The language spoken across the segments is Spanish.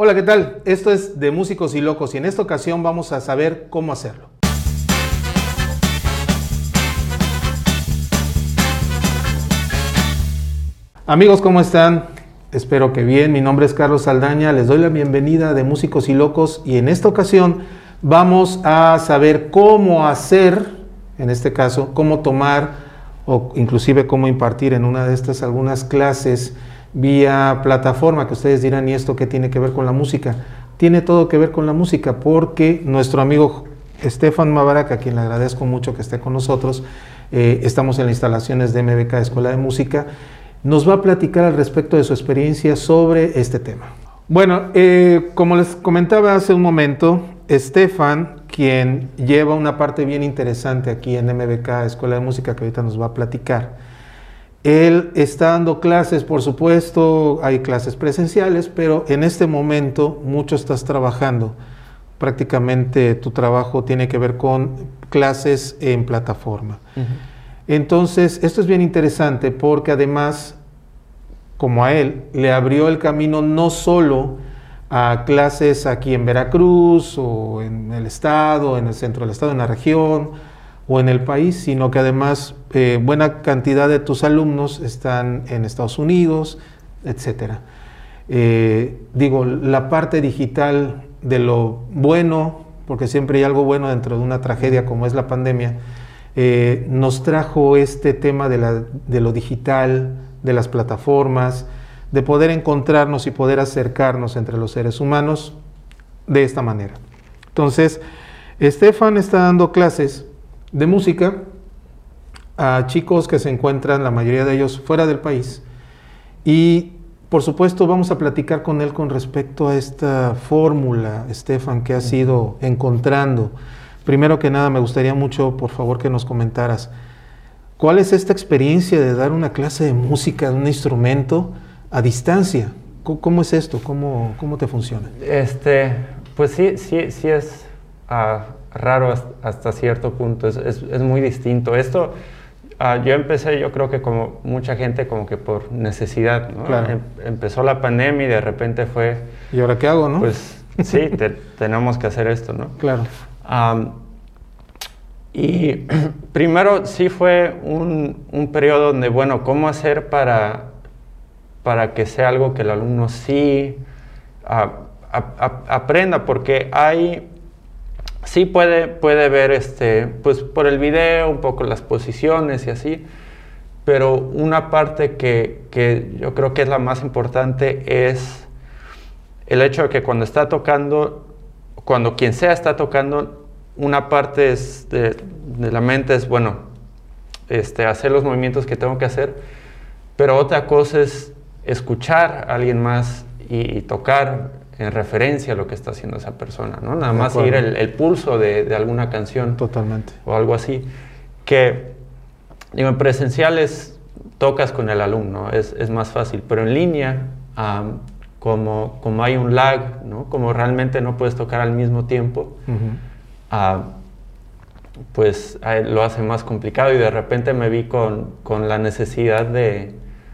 Hola, ¿qué tal? Esto es de Músicos y Locos y en esta ocasión vamos a saber cómo hacerlo. Amigos, ¿cómo están? Espero que bien. Mi nombre es Carlos Saldaña. Les doy la bienvenida de Músicos y Locos y en esta ocasión vamos a saber cómo hacer, en este caso, cómo tomar o inclusive cómo impartir en una de estas algunas clases vía plataforma, que ustedes dirán, ¿y esto qué tiene que ver con la música? Tiene todo que ver con la música porque nuestro amigo Estefan Mabarak, a quien le agradezco mucho que esté con nosotros, estamos en las instalaciones de MBK Escuela de Música, nos va a platicar al respecto de su experiencia sobre este tema. Bueno, como les comentaba hace un momento, Estefan, quien lleva una parte bien interesante aquí en MBK Escuela de Música, que ahorita nos va a platicar, él está dando clases, por supuesto, hay clases presenciales, pero en este momento mucho estás trabajando. Prácticamente tu trabajo tiene que ver con clases en plataforma. Entonces, esto es bien interesante porque además, como a él, le abrió el camino no solo a clases aquí en Veracruz o en el estado, en el centro del estado, en la región o en el país, sino que además buena cantidad de tus alumnos están en Estados Unidos, etcétera. La parte digital de lo bueno, porque siempre hay algo bueno dentro de una tragedia como es la pandemia, nos trajo este tema de lo digital, de las plataformas, de poder encontrarnos y poder acercarnos entre los seres humanos de esta manera. Entonces, Estefan está dando clases de música a chicos que se encuentran, la mayoría de ellos, fuera del país. Y, por supuesto, vamos a platicar con él con respecto a esta fórmula, Estefan, que has ido encontrando. Primero que nada, me gustaría mucho, por favor, que nos comentaras, ¿cuál es esta experiencia de dar una clase de música, de un instrumento, a distancia? ¿Cómo es esto? ¿Cómo te funciona? Pues sí es raro hasta cierto punto, es muy distinto. Esto, yo empecé, yo creo que como mucha gente, como que por necesidad, ¿no? Claro. Empezó la pandemia y de repente fue... ¿Y ahora qué hago, no? Pues sí, tenemos que hacer esto, ¿no? Claro. Y primero sí fue un periodo donde, bueno, ¿cómo hacer para que sea algo que el alumno sí aprenda? Porque sí puede ver, pues por el video, un poco las posiciones y así, pero una parte que yo creo que es la más importante es el hecho de que cuando quien sea está tocando, una parte de la mente es, bueno, hacer los movimientos que tengo que hacer, pero otra cosa es escuchar a alguien más y tocar en referencia a lo que está haciendo esa persona, ¿no? Nada más seguir el pulso de alguna canción. Totalmente. O algo así. Que, en presenciales tocas con el alumno, es más fácil, pero en línea, como hay un lag, ¿no? Como realmente no puedes tocar al mismo tiempo, pues lo hace más complicado y de repente me vi con la necesidad de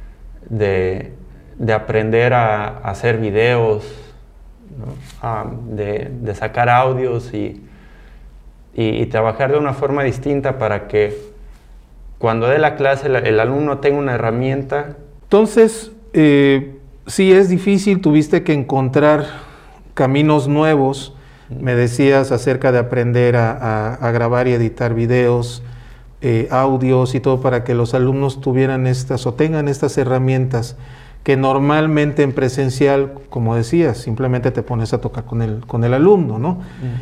aprender a hacer videos, ¿no? De sacar audios y trabajar de una forma distinta para que cuando dé la clase el alumno tenga una herramienta. Entonces, sí es difícil, tuviste que encontrar caminos nuevos. Me decías acerca de aprender a grabar y editar videos, audios y todo para que los alumnos tuvieran tengan estas herramientas que normalmente en presencial, como decías, simplemente te pones a tocar con el alumno, ¿no?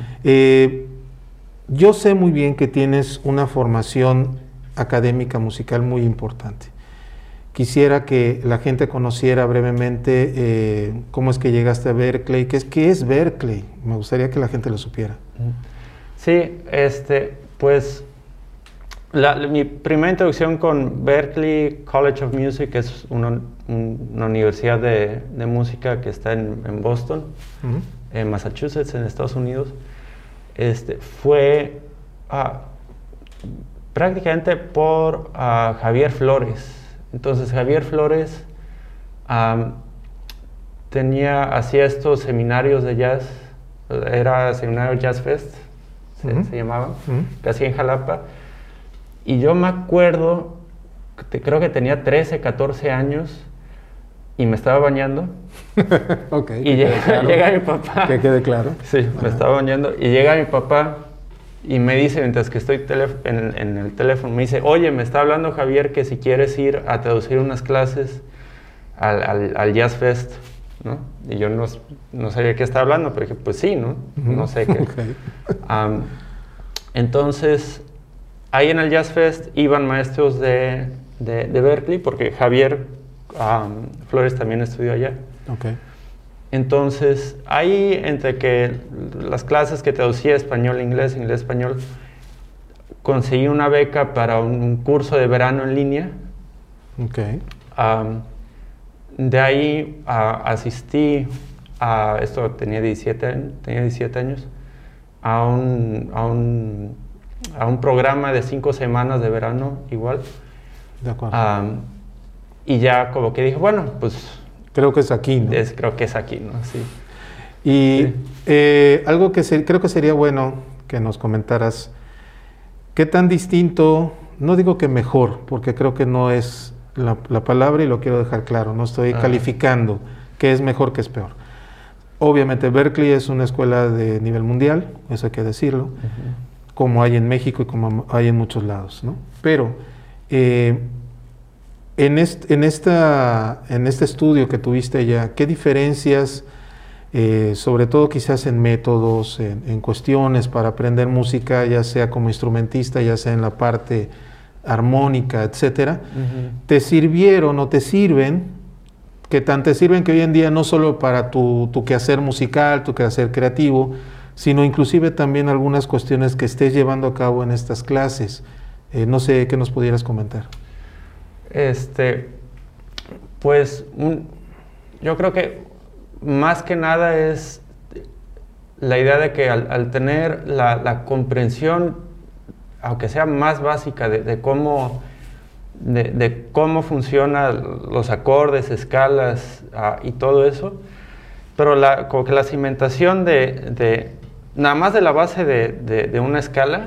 Yo sé muy bien que tienes una formación académica musical muy importante. Quisiera que la gente conociera brevemente cómo es que llegaste a Berklee, qué es Berklee. Me gustaría que la gente lo supiera. Sí, pues mi primera introducción con Berklee College of Music, que es una universidad de música que está en Boston, en Massachusetts, en Estados Unidos, fue prácticamente por Javier Flores. Entonces Javier Flores hacía estos seminarios de jazz, era seminario Jazz Fest, se llamaba, que hacía en Jalapa. Y yo me acuerdo, creo que tenía 13, 14 años y me estaba bañando. Okay, y llega mi papá. Que quede claro. Sí, me estaba bañando y llega mi papá y me dice, mientras que estoy en el teléfono, me dice, oye, me está hablando Javier que si quieres ir a traducir unas clases al Jazz Fest, ¿no? Y yo no sabía qué estaba hablando, pero dije, pues sí, ¿no? No sé qué. Okay. Entonces, ahí en el Jazz Fest iban maestros de Berklee, porque Javier Flores también estudió allá. Okay. Entonces, ahí entre que las clases que traducía español-inglés, inglés-español, conseguí una beca para un curso de verano en línea. Okay. De ahí asistí esto tenía 17 años, a un programa de 5 semanas de verano igual. De acuerdo. Y ya como que dije, bueno, pues... Creo que es aquí, ¿no? Creo que es aquí, ¿no? Sí. Y sí. Algo que creo que sería bueno que nos comentaras, ¿qué tan distinto, no digo que mejor, porque creo que no es la palabra y lo quiero dejar claro, no estoy calificando qué es mejor, qué es peor. Obviamente Berklee es una escuela de nivel mundial, eso hay que decirlo, como hay en México y como hay en muchos lados, ¿no? Pero en este estudio que tuviste ya, ¿qué diferencias, sobre todo quizás en métodos, en cuestiones para aprender música, ya sea como instrumentista, ya sea en la parte armónica, etcétera, te sirvieron o te sirven, que tan te sirven que hoy en día no solo para tu quehacer musical, tu quehacer creativo, sino inclusive también algunas cuestiones que estés llevando a cabo en estas clases? No sé qué nos pudieras comentar. Pues yo creo que más que nada es la idea de que al tener la comprensión, aunque sea más básica, de cómo funcionan los acordes, escalas y todo eso, pero como que la cimentación nada más de la base de una escala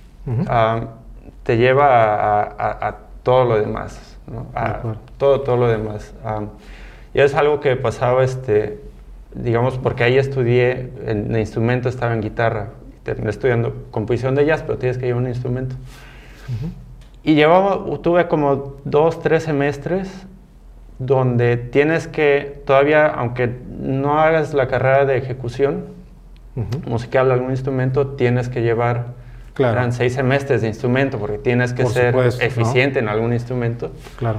te lleva a todo lo demás, ¿no? Todo lo demás. Y es algo que pasaba, digamos, porque ahí estudié, en el instrumento estaba en guitarra, terminé estudiando composición de jazz, pero tienes que llevar un instrumento. Y tuve como 2, 3 semestres donde tienes que, todavía, aunque no hagas la carrera de ejecución musical de algún instrumento, tienes que llevar, eran 6 semestres de instrumento, porque tienes que ser eficiente, ¿no?, en algún instrumento. Claro.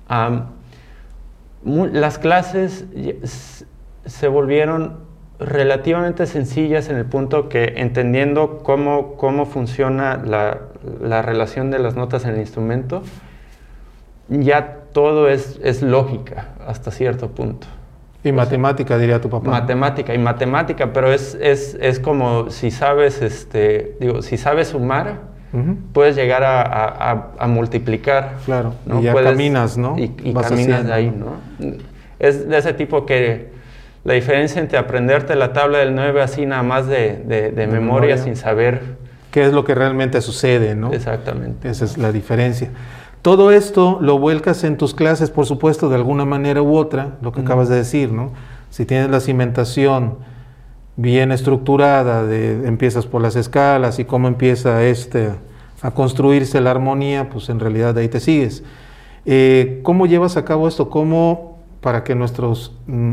Las clases se volvieron relativamente sencillas en el punto que, entendiendo cómo funciona la relación de las notas en el instrumento, ya todo es lógica hasta cierto punto. Y matemática, diría tu papá. Matemática, pero es como si sabes, si sabes sumar, puedes llegar a multiplicar. Claro, ¿no? Y ya caminas, ¿no? Y caminas de ahí, ¿no? Es de ese tipo que la diferencia entre aprenderte la tabla del 9 así nada más de memoria sin saber qué es lo que realmente sucede, ¿no? Exactamente. Esa es la diferencia. Todo esto lo vuelcas en tus clases, por supuesto, de alguna manera u otra, lo que acabas de decir, ¿no? Si tienes la cimentación bien estructurada, empiezas por las escalas y cómo empieza a construirse la armonía, pues en realidad de ahí te sigues. ¿Cómo llevas a cabo esto? ¿Cómo, para que nuestros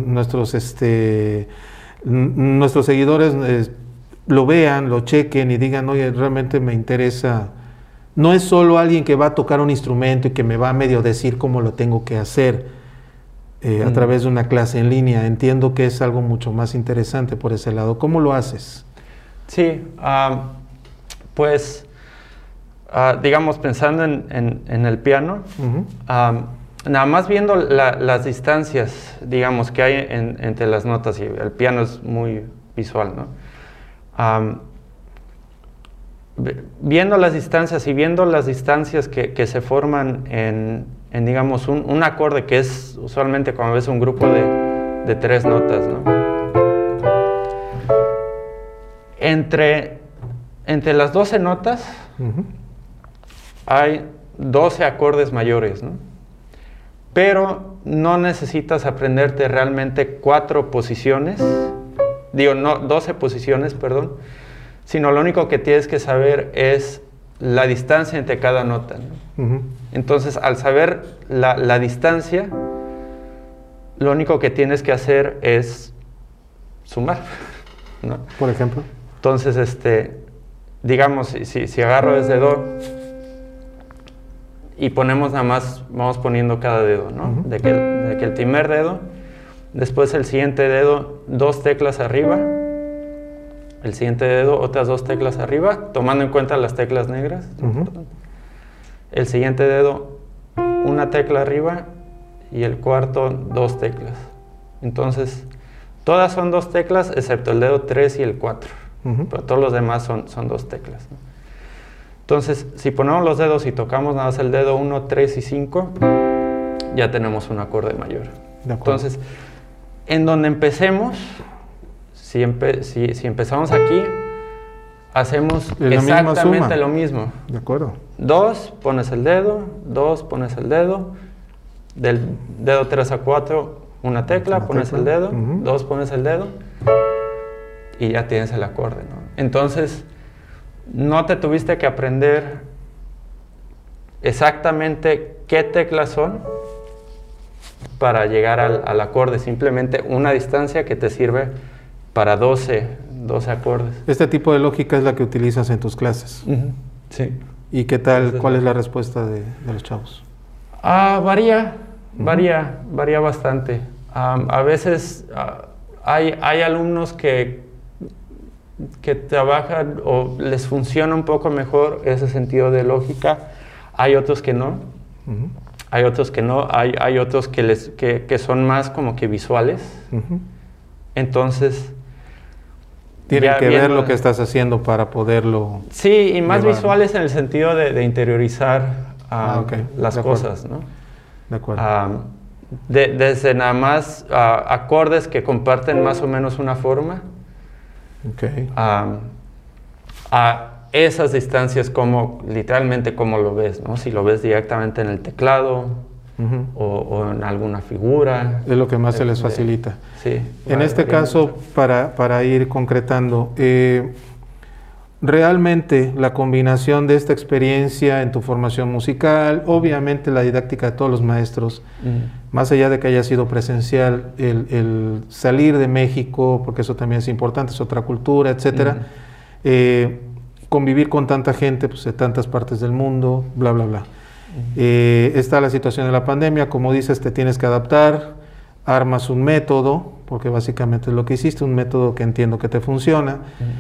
seguidores lo vean, lo chequen y digan, oye, realmente me interesa? No es solo alguien que va a tocar un instrumento y que me va a medio decir cómo lo tengo que hacer a través de una clase en línea. Entiendo que es algo mucho más interesante por ese lado. ¿Cómo lo haces? Sí, pues, digamos, pensando en el piano, nada más viendo las distancias, digamos, que hay entre las notas, y el piano es muy visual, ¿no? Viendo las distancias que se forman en digamos, un acorde, que es usualmente cuando ves un grupo de 3 notas, ¿no? Entre las 12 notas hay 12 acordes mayores, ¿no? Pero no necesitas aprenderte realmente 4 posiciones, no, 12 posiciones, perdón, sino lo único que tienes que saber es la distancia entre cada nota, ¿no? Entonces, al saber la distancia, lo único que tienes que hacer es sumar, ¿no? Por ejemplo. Entonces, digamos, si agarro desde Do y ponemos nada más, vamos poniendo cada dedo, ¿no? De que el primer dedo, después el siguiente dedo, 2 teclas arriba, el siguiente dedo, otras 2 teclas arriba, tomando en cuenta las teclas negras. El siguiente dedo, 1 tecla arriba, y el cuarto, 2 teclas. Entonces, todas son 2 teclas, excepto el dedo 3 y el 4. Pero todos los demás son 2 teclas, ¿no? Entonces, si ponemos los dedos y tocamos nada más el dedo 1, 3 y 5, ya tenemos un acorde mayor. Entonces, en donde empecemos, si empezamos aquí, hacemos exactamente lo mismo. De acuerdo. 2, pones el dedo, 2, pones el dedo, del dedo 3 a 4, una tecla, pones el dedo, 2, pones el dedo, y ya tienes el acorde, ¿no? Entonces, no te tuviste que aprender exactamente qué teclas son para llegar al acorde, simplemente una distancia que te sirve para 12 acordes. Este tipo de lógica es la que utilizas en tus clases. Sí. ¿Y qué tal? ¿Cuál es la respuesta de los chavos? Varía bastante. A veces hay alumnos que trabajan o les funciona un poco mejor ese sentido de lógica. Hay otros que no. Hay otros que no. Hay otros que son más como que visuales. Entonces, tienen que ver lo que estás haciendo para poderlo... Sí, y más llevar. Visuales en el sentido de interiorizar las cosas, ¿no? De acuerdo. Desde nada más acordes que comparten más o menos una forma, a esas distancias literalmente como lo ves, ¿no? Si lo ves directamente en el teclado o en alguna figura. Es lo que más se les facilita. Sí. En este caso, para ir concretando, realmente la combinación de esta experiencia en tu formación musical, obviamente la didáctica de todos los maestros, más allá de que haya sido presencial, el salir de México, porque eso también es importante, es otra cultura, etcétera, convivir con tanta gente, pues, de tantas partes del mundo, bla, bla, bla. Está la situación de la pandemia, como dices, te tienes que adaptar, armas un método, porque básicamente es lo que hiciste, un método que entiendo que te funciona.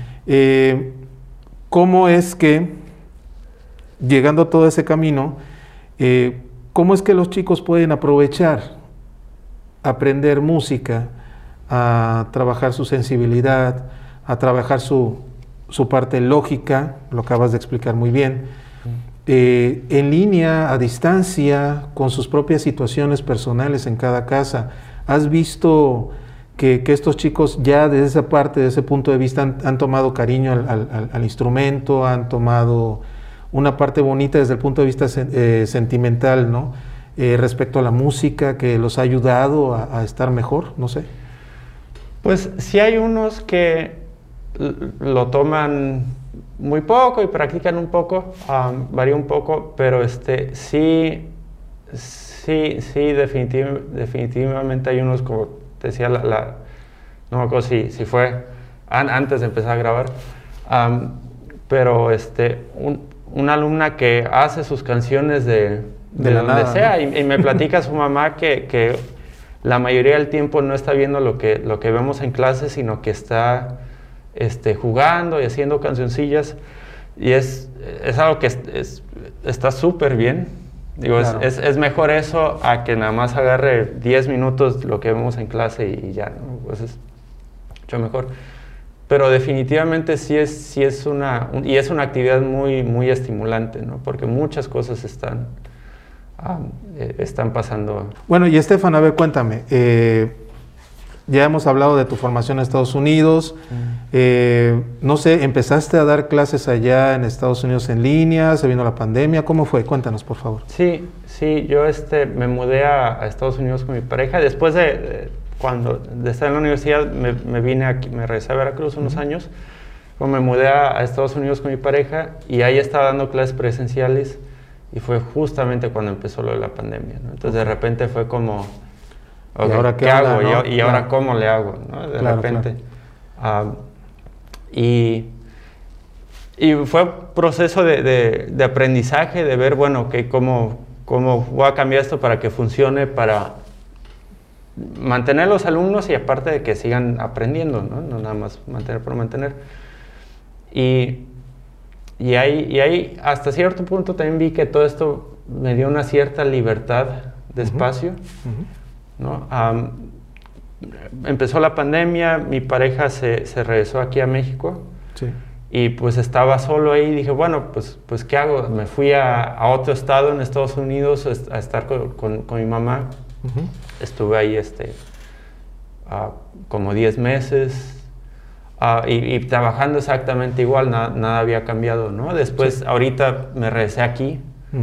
¿Cómo es que, llegando a todo ese camino, cómo es que los chicos pueden aprovechar, aprender música, a trabajar su sensibilidad, a trabajar su parte lógica, lo acabas de explicar muy bien, en línea, a distancia, con sus propias situaciones personales en cada casa? ¿Has visto que estos chicos ya desde esa parte, desde ese punto de vista, han tomado cariño al instrumento, han tomado una parte bonita desde el punto de vista sentimental, ¿no? Respecto a la música, que los ha ayudado a estar mejor? No sé. Pues sí, hay unos que lo toman muy poco y practican un poco, varía un poco, pero sí, definitivamente hay unos, como te decía, no me acuerdo si fue antes de empezar a grabar, pero una alumna que hace sus canciones de donde nada, sea, ¿no? y me platica su mamá que la mayoría del tiempo no está viendo lo que vemos en clase, sino que está jugando y haciendo cancioncillas, y es algo que está súper bien. Digo, claro. es mejor eso a que nada más agarre 10 minutos lo que vemos en clase y ya, ¿no? Pues es mucho mejor. Pero definitivamente sí es una actividad muy, muy estimulante, ¿no? Porque muchas cosas están pasando. Bueno, y Estefan, a ver, cuéntame, Ya hemos hablado de tu formación en Estados Unidos. No sé, ¿empezaste a dar clases allá en Estados Unidos en línea? ¿Se vino la pandemia? ¿Cómo fue? Cuéntanos, por favor. Sí, yo me mudé a Estados Unidos con mi pareja. Después de estar en la universidad, me vine aquí, me regresé a Veracruz unos años. Pues me mudé a Estados Unidos con mi pareja y ahí estaba dando clases presenciales y fue justamente cuando empezó lo de la pandemia, ¿no? Entonces de repente fue como, okay, ¿y ahora qué hago? ¿no? ¿Y ahora cómo le hago? ¿No? De repente. Y fue proceso de aprendizaje, de ver, bueno, okay, cómo voy a cambiar esto para que funcione, para mantener los alumnos y aparte de que sigan aprendiendo, ¿no? No nada más mantener por mantener. Y ahí hasta cierto punto también vi que todo esto me dio una cierta libertad de espacio, ¿no? Empezó la pandemia, mi pareja se regresó aquí a México. Sí. Y pues estaba solo ahí y dije, bueno, pues ¿qué hago? Me fui a otro estado en Estados Unidos a estar con mi mamá. Estuve ahí como 10 meses y trabajando exactamente igual, nada había cambiado, ¿no? Después, sí. Ahorita me regresé aquí,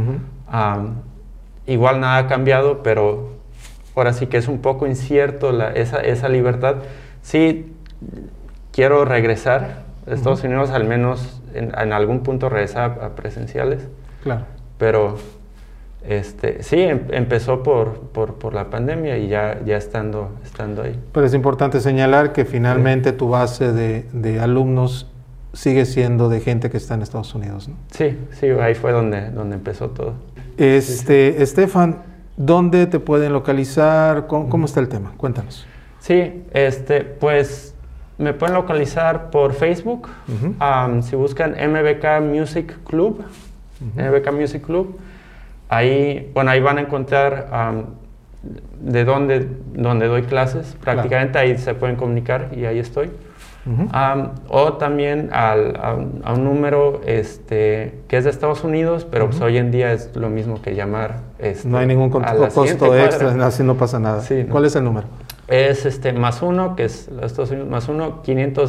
igual nada ha cambiado, pero ahora sí que es un poco incierto esa libertad. Sí, quiero regresar a Estados Unidos, al menos en algún punto regresar a presenciales. Claro. Pero sí, empezó por la pandemia y ya estando ahí. Pero es importante señalar que finalmente sí. Tu base de alumnos sigue siendo de gente que está en Estados Unidos, ¿no? Sí, ahí fue donde empezó todo. Estefan, ¿dónde te pueden localizar? ¿Cómo está el tema? Cuéntanos. Sí, pues me pueden localizar por Facebook. Si buscan MBK Music Club, MBK Music Club. Ahí van a encontrar de dónde doy clases. Prácticamente claro. Ahí se pueden comunicar y ahí estoy. O también a un número que es de Estados Unidos, pero pues hoy en día es lo mismo que llamar. No hay ningún costo extra, así no pasa nada. Sí, ¿no? ¿Cuál es el número? Es +1, que es los Estados Unidos, +1,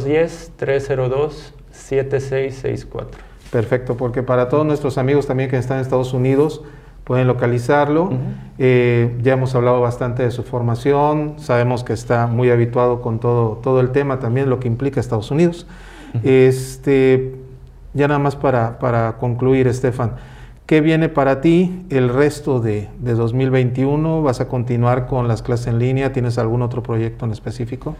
510-302-7664. Perfecto, porque para todos nuestros amigos también que están en Estados Unidos, pueden localizarlo. Ya hemos hablado bastante de su formación, sabemos que está muy habituado con todo el tema, también lo que implica Estados Unidos. Ya nada más para concluir, Estefan, ¿qué viene para ti el resto de 2021? ¿Vas a continuar con las clases en línea? ¿Tienes algún otro proyecto en específico?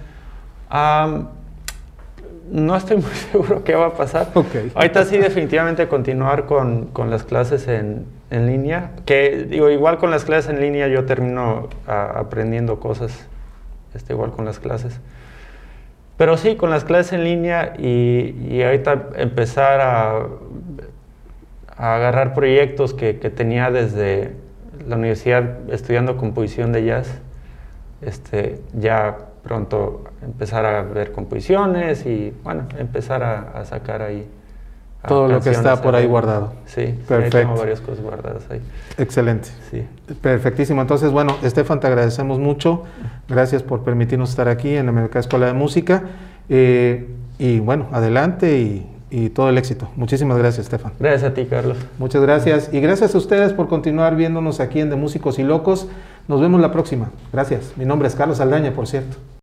No estoy muy seguro qué va a pasar. Okay. Ahorita sí, definitivamente continuar con las clases en línea. Que digo, igual con las clases en línea yo termino aprendiendo cosas, igual con las clases. Pero sí, con las clases en línea y ahorita empezar a agarrar proyectos que tenía desde la universidad estudiando composición de jazz. Ya pronto empezar a ver composiciones y bueno, empezar a sacar ahí todo lo que está por ahí guardado. Sí, perfecto. Tengo varias cosas guardadas ahí. Excelente. Sí. Perfectísimo. Entonces, bueno, Estefan, te agradecemos mucho. Gracias por permitirnos estar aquí en la MBK Escuela de Música. Y bueno, adelante y todo el éxito. Muchísimas gracias, Estefan. Gracias a ti, Carlos. Muchas gracias. Y gracias a ustedes por continuar viéndonos aquí en De Músicos y Locos. Nos vemos la próxima. Gracias. Mi nombre es Carlos Saldaña, por cierto.